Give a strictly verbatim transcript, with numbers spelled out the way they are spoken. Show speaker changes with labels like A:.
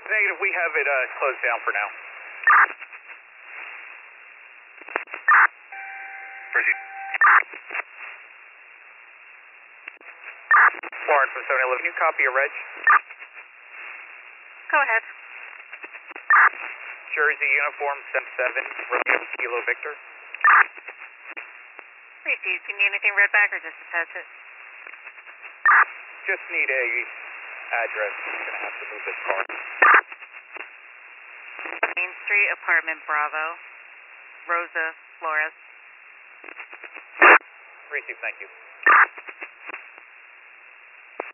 A: Negative, we have it uh, closed down for now. Proceed. Lauren from seven eleven, can you copy a reg?
B: Go ahead.
A: Jersey Uniform seven seven, Romeo Kilo Victor.
B: Received. Do you need anything read back or just attach it?
A: Just need a address. I'm going to have to move this car.
B: Main Street, Apartment Bravo, Rosa Flores.
A: Receive, thank you.